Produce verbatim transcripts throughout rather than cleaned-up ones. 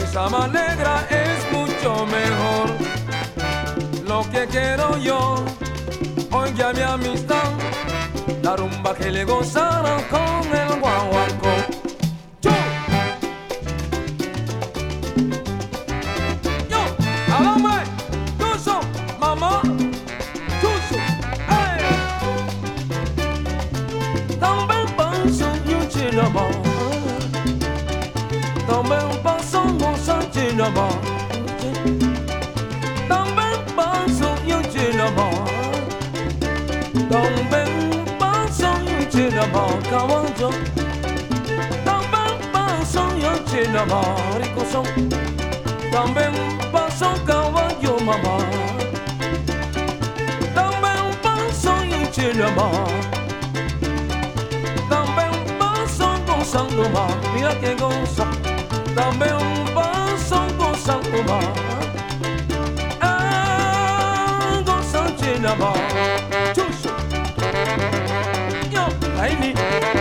esa manera es mucho mejor. Lo que quiero yo, oiga mi amistad, la rumba que le gozaron con el guaguancó. ¡Yo! ¡Yo! ¡Alame! ¡Tuso! ¡Mamá! ¡Tuso! ¡Ey! También paso yo chilama, también paso goza chilama, también paso yo chilama, también paso yo chilama, caballo, también paso yo chilama, rico son, también paso caballo mamá, también paso yo chilama, también paso gozando más, mira que goza, también paso gozando más, ah, goza chilama. Ay, mi.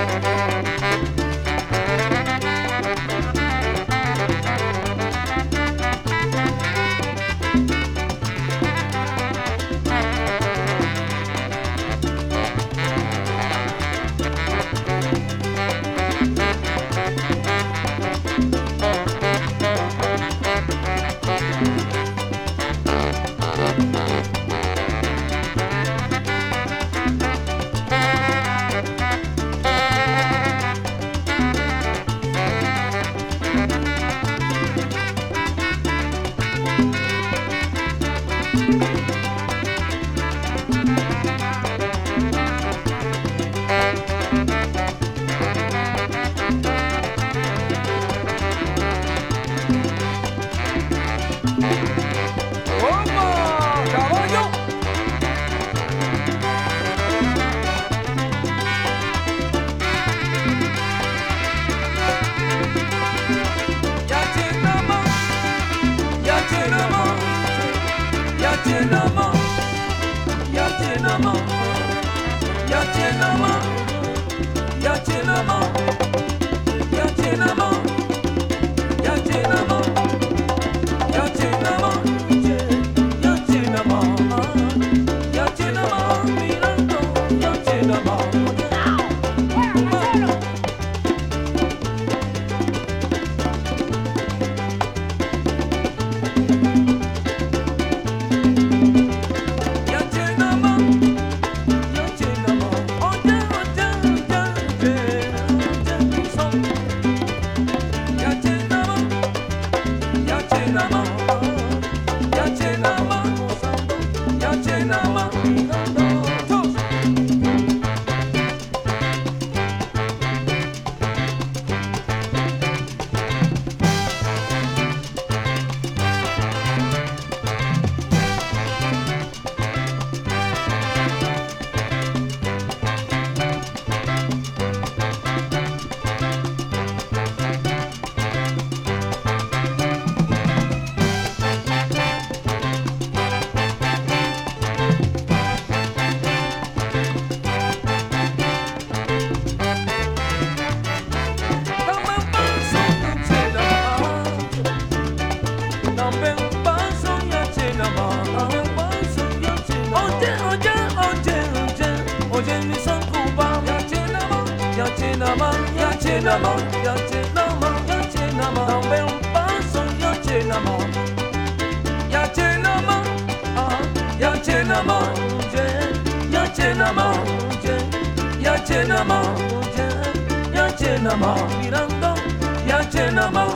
Mirando, ya llenamos.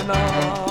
Habana.